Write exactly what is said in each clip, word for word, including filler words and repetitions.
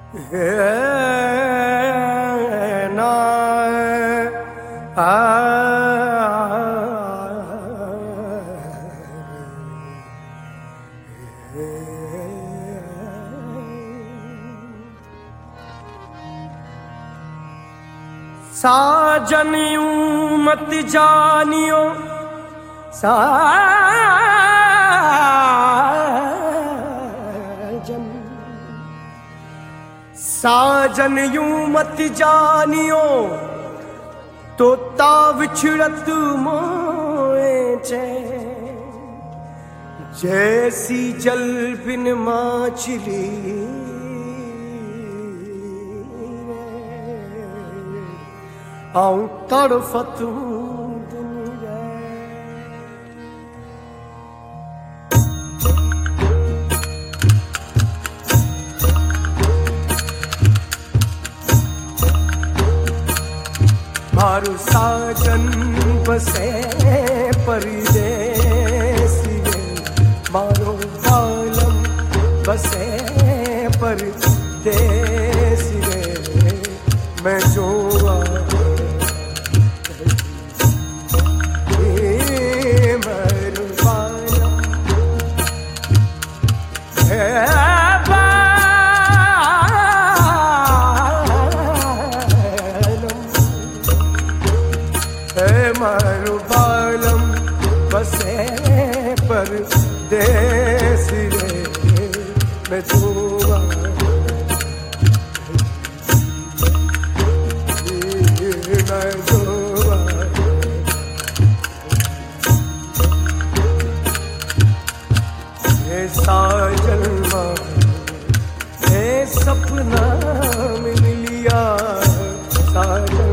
ना आ साजन यूं मत जानियो साजन साजन यूं मत जानियो तो ता विछड़त मोए चे जैसी जल बिन माछली आऊं तड़फतूं मारू साजन बसे परदेसी मारो बालम बसे परदेसी मैं जो मारू बालम बसे परदेसी मैं तो मैं तो ये साजन ये सपना मिल लिया साजन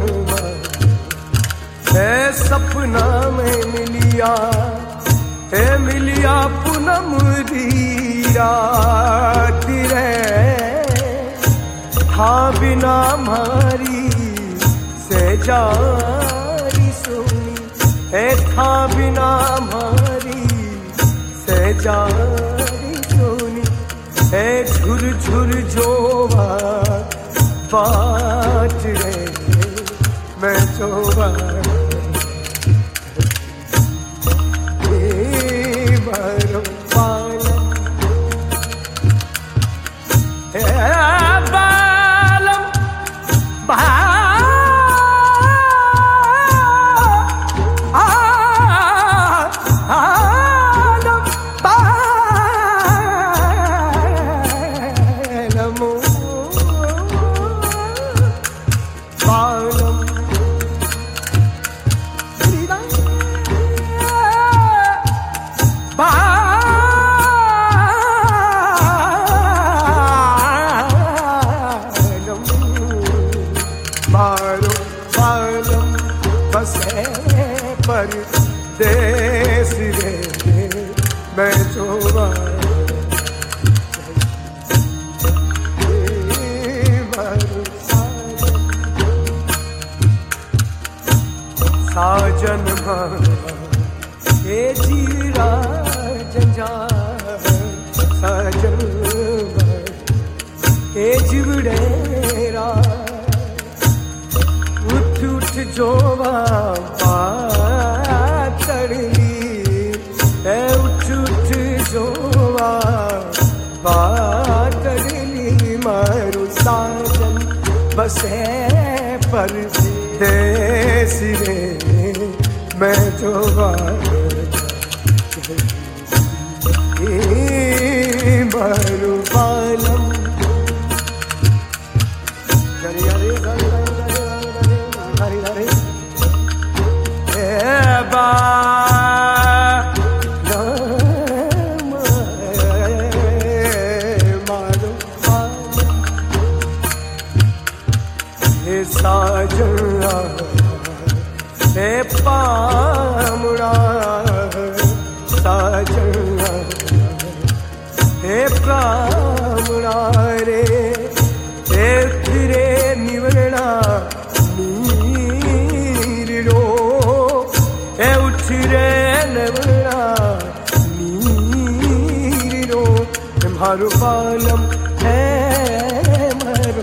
है सपना में मिलिया है मिलिया पूनम दी रात रे था बिना मारी से जारी सुनी है था बिना मारी से जारी सुनी है झुर झुर जोवा बाट रे मैं जोवा परदेसी रे मैं जो साजन ये जीरा जंजा साजन ये जिवड़ेरा उठ उठ जोवा पातड़ी है उठ उठ जोवा पातड़ी मारू साजन बसे परदेसी रे मैं जोवा मारू बालम साजना हे पामुड़ा साजना हे पामुड़ा रे हे फिरे निवरना नीर रो हे उठ रे नवरना नीर रो मारू पालम है मर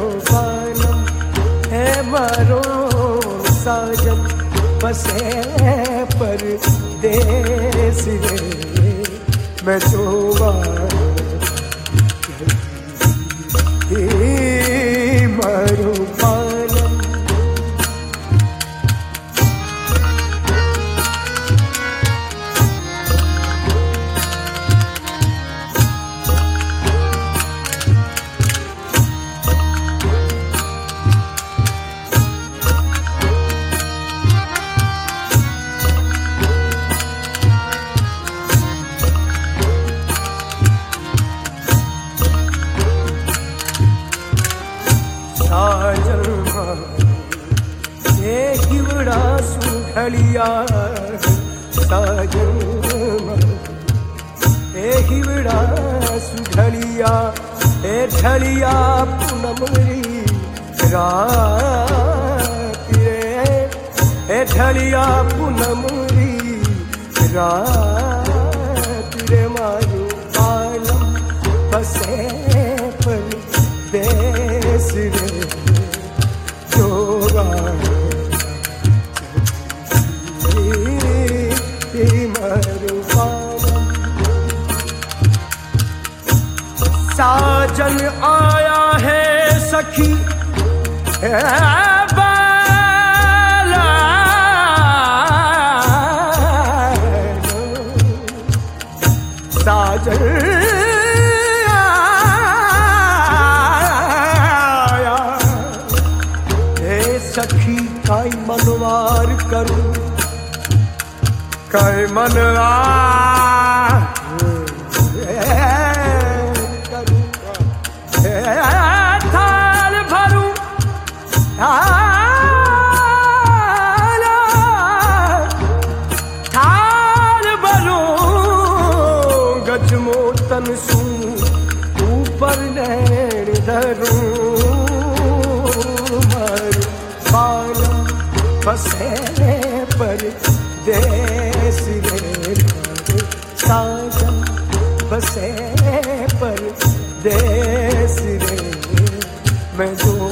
बसे परदेस रे मैं जोवा मरु पालम ए हिवड़ा सुढलिया साजन ए हिवड़ा सुढलिया ए ढलिया पूनमरी रात रे ए ढलिया पूनमरी रात रे मारू पालम बसे पर देश रे जोगा साजन आया है सखी बाला साजन आया है सखी काई मनवार करूं काई मनवार थाल भरू थाल भरू गजमो तन सू ऊपर नैन धरूं मरू पालम बसे पर देश रे साजन बसे पर देश रे मैं जो